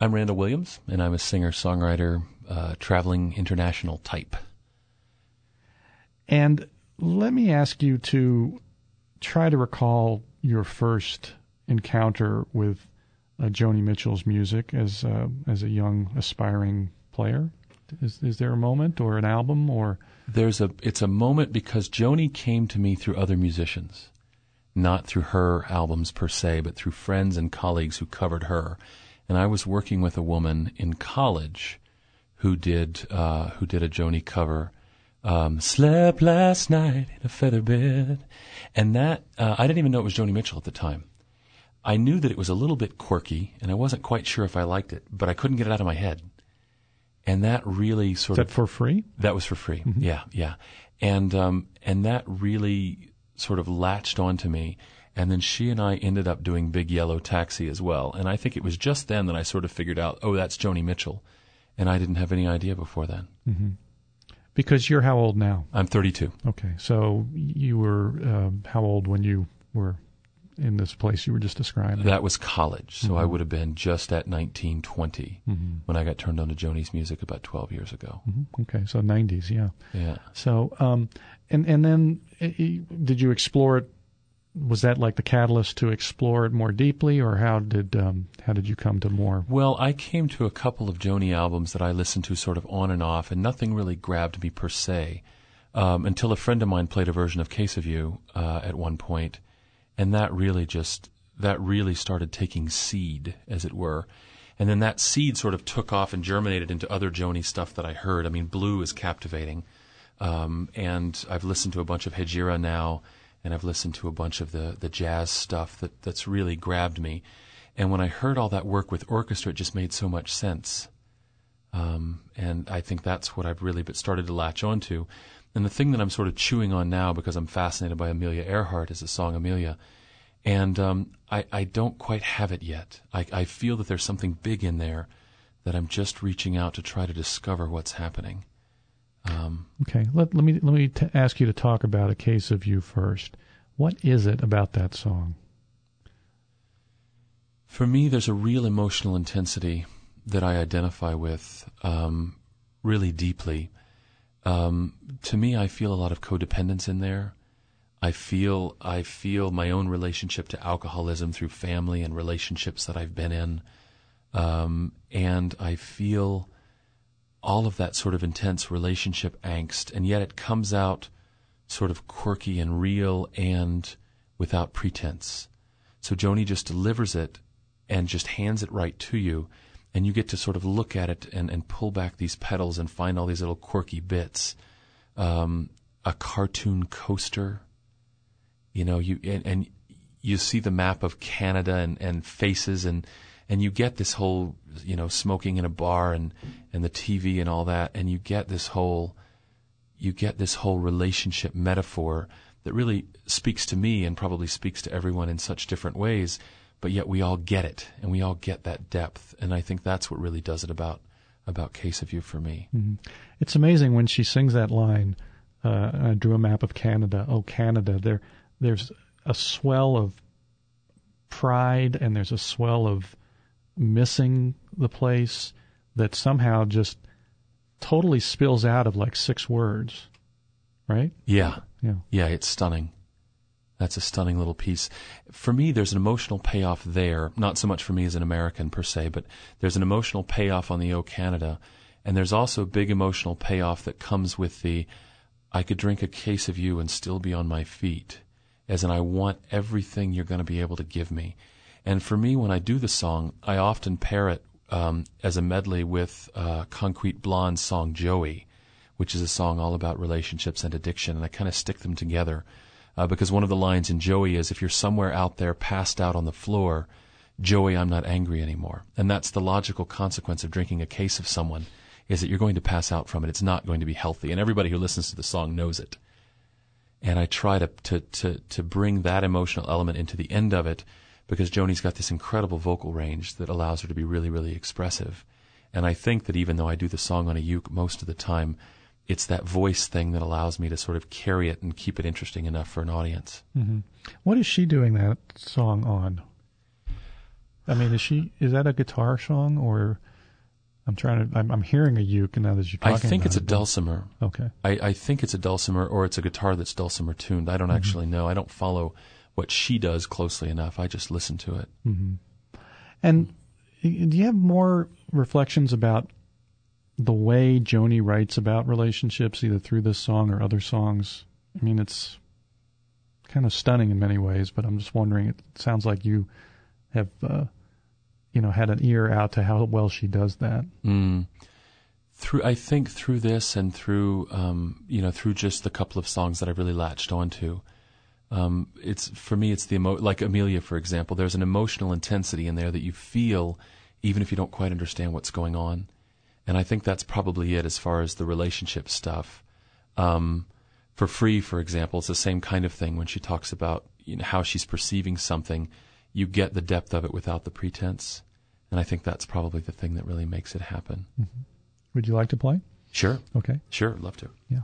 I'm Randall Williams, and I'm a singer-songwriter, traveling international type. And let me ask you to try to recall your first encounter with Joni Mitchell's music as a young aspiring player. Is there a moment or an album or? It's a moment because Joni came to me through other musicians, not through her albums per se, but through friends and colleagues who covered her. And I was working with a woman in college who did a Joni cover, "Slept last night in a feather bed," and that I didn't even know it was Joni Mitchell at the time. I knew that it was a little bit quirky, and I wasn't quite sure if I liked it, but I couldn't get it out of my head. And that really sort of... Is that for free? That was for free, mm-hmm. Yeah. And that really sort of latched onto me. And then she and I ended up doing Big Yellow Taxi as well. And I think it was just then that I sort of figured out, oh, that's Joni Mitchell. And I didn't have any idea before then. Mm-hmm. Because you're how old now? I'm 32. Okay. So you were how old when you were in this place you were just describing? That was college. So mm-hmm. I would have been just at 19, 20 mm-hmm. when I got turned on to Joni's music about 12 years ago. Mm-hmm. Okay. So 90s, yeah. Yeah. So, and then did you explore it? Was that like the catalyst to explore it more deeply, or how did you come to more? Well, I came to a couple of Joni albums that I listened to sort of on and off, and nothing really grabbed me per se until a friend of mine played a version of Case of You at one point, and that really started taking seed, as it were. And then that seed sort of took off and germinated into other Joni stuff that I heard. I mean, Blue is captivating, and I've listened to a bunch of Hejira now. And I've listened to a bunch of the jazz stuff that's really grabbed me. And when I heard all that work with orchestra, it just made so much sense. And I think that's what I've really started to latch onto. And the thing that I'm sort of chewing on now, because I'm fascinated by Amelia Earhart, is the song Amelia. And I don't quite have it yet. I feel that there's something big in there that I'm just reaching out to try to discover what's happening. Okay, let me ask you to talk about A Case of You first. What is it about that song? For me, there's a real emotional intensity that I identify with really deeply. To me, I feel a lot of codependence in there. I feel my own relationship to alcoholism through family and relationships that I've been in, and I feel all of that sort of intense relationship angst, and yet it comes out sort of quirky and real and without pretense. So Joni just delivers it and just hands it right to you, and you get to sort of look at it and pull back these petals and find all these little quirky bits. A cartoon coaster, and you see the map of Canada and faces and you get this whole, smoking in a bar and the TV and all that, and you get this whole relationship metaphor that really speaks to me and probably speaks to everyone in such different ways, but yet we all get it, and we all get that depth, and I think that's what really does it about Case of You for me. Mm-hmm. It's amazing when she sings that line, I drew a map of Canada, oh Canada, there's a swell of pride and there's a swell of missing the place that somehow just totally spills out of like 6 words, right? Yeah, it's stunning. That's a stunning little piece. For me, there's an emotional payoff there, not so much for me as an American per se, but there's an emotional payoff on the O Canada, and there's also a big emotional payoff that comes with the I could drink a case of you and still be on my feet, as in I want everything you're going to be able to give me. And for me, when I do the song, I often pair it as a medley with Concrete Blonde's song Joey, which is a song all about relationships and addiction, and I kind of stick them together. Because one of the lines in Joey is, if you're somewhere out there passed out on the floor, Joey, I'm not angry anymore. And that's the logical consequence of drinking a case of someone, is that you're going to pass out from it. It's not going to be healthy. And everybody who listens to the song knows it. And I try to bring that emotional element into the end of it, because Joni's got this incredible vocal range that allows her to be really, really expressive. And I think that even though I do the song on a uke most of the time, it's that voice thing that allows me to sort of carry it and keep it interesting enough for an audience. Mm-hmm. What is she doing that song on? I mean, is that a guitar song, or I'm hearing a uke now that you're talking about it. I think it's a dulcimer. Okay. I think it's a dulcimer, or it's a guitar that's dulcimer tuned. I don't actually know. I don't follow what she does closely enough. I just listen to it. Mm-hmm. And do you have more reflections about the way Joni writes about relationships, either through this song or other songs? I mean, it's kind of stunning in many ways, but I'm just wondering, it sounds like you have, had an ear out to how well she does that. I think through this and through, through just the couple of songs that I really latched onto, it's like Amelia, for example. There's an emotional intensity in there that you feel, even if you don't quite understand what's going on. And I think that's probably it as far as the relationship stuff. For Free, for example, it's the same kind of thing when she talks about how she's perceiving something. You get the depth of it without the pretense. And I think that's probably the thing that really makes it happen. Mm-hmm. Would you like to play? Sure. Okay. Sure, love to. Yeah.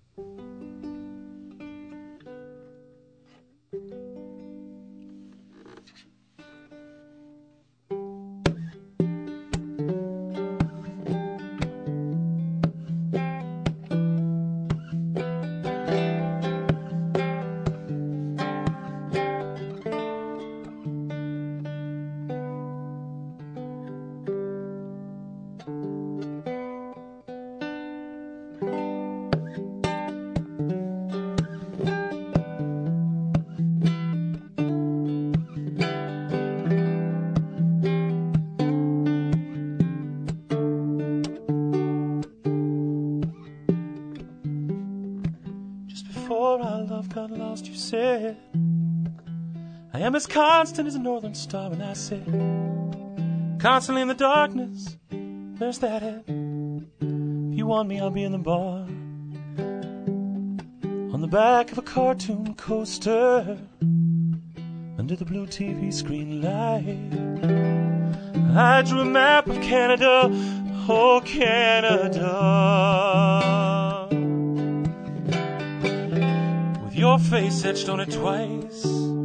I am as constant as a northern star, and I said, constantly in the darkness, there's that head. If you want me, I'll be in the bar, on the back of a cartoon coaster, under the blue TV screen light. I drew a map of Canada, oh Canada, with your face etched on it twice.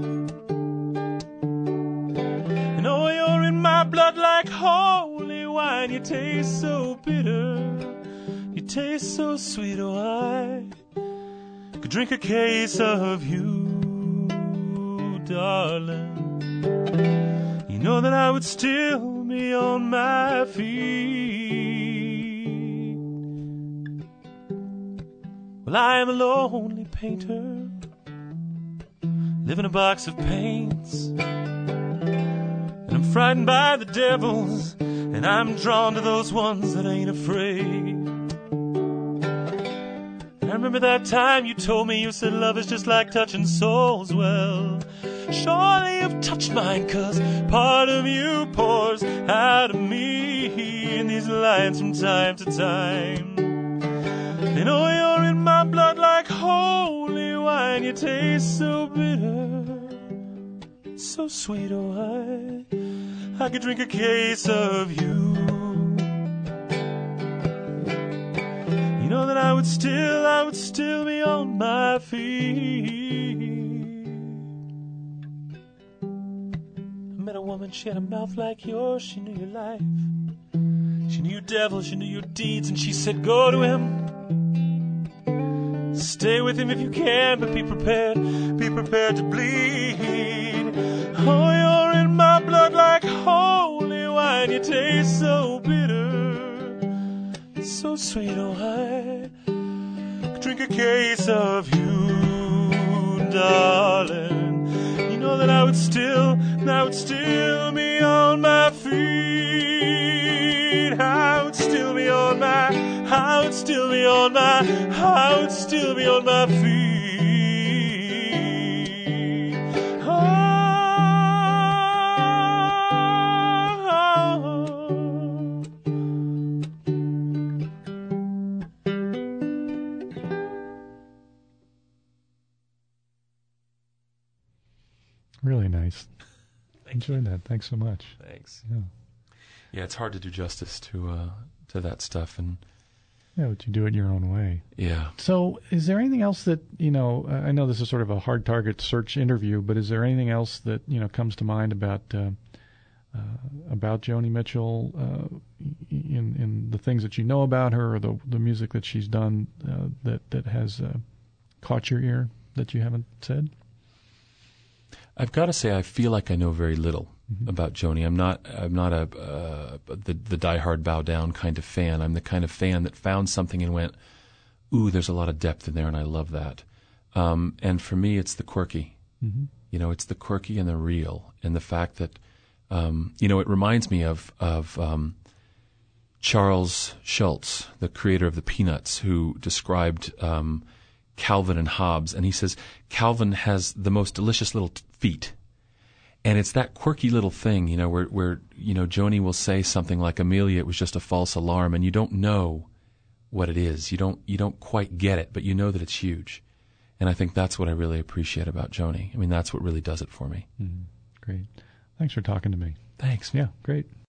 And oh, you're in my blood like holy wine. You taste so bitter, you taste so sweet. Oh, I could drink a case of you, darling. You know that I would still be on my feet. Well, I am a lonely painter, live in a box of paints. I'm frightened by the devils, and I'm drawn to those ones that ain't afraid. I remember that time you told me, you said love is just like touching souls. Well, surely you've touched mine, 'cause part of you pours out of me in these lines from time to time. And oh, you're in my blood like holy wine. You taste so bitter, so sweet. Oh, I could drink a case of you. You know that I would still be on my feet. I met a woman, she had a mouth like yours. She knew your life, she knew your devil, she knew your deeds. And she said, go to him, stay with him if you can, but be prepared to bleed. Oh, you're in my blood like holy wine. You taste so bitter, it's so sweet. Oh, I could drink a case of you, darling. You know that I would still be on my feet. I would still be on my feet. Really nice. Enjoyed that. Thanks so much. Thanks. Yeah, it's hard to do justice to that stuff, and but you do it your own way. Yeah. So, is there anything else that I know this is sort of a hard target search interview, but is there anything else that comes to mind about about Joni Mitchell in the things that you know about her, or the music that she's done that has caught your ear that you haven't said? I've got to say, I feel like I know very little about Joni. I'm not the diehard bow down kind of fan. I'm the kind of fan that found something and went, ooh, there's a lot of depth in there, and I love that. And for me, it's the quirky. Mm-hmm. It's the quirky and the real, and the fact that, it reminds me of Charles Schulz, the creator of the Peanuts, who described Calvin and Hobbes, and he says Calvin has the most delicious little feet, and it's that quirky little thing, where Joni will say something like, "Amelia, it was just a false alarm," and you don't know what it is. You don't quite get it, but you know that it's huge, and I think that's what I really appreciate about Joni. I mean, that's what really does it for me. Mm-hmm. Great. Thanks for talking to me. Thanks. Yeah, great.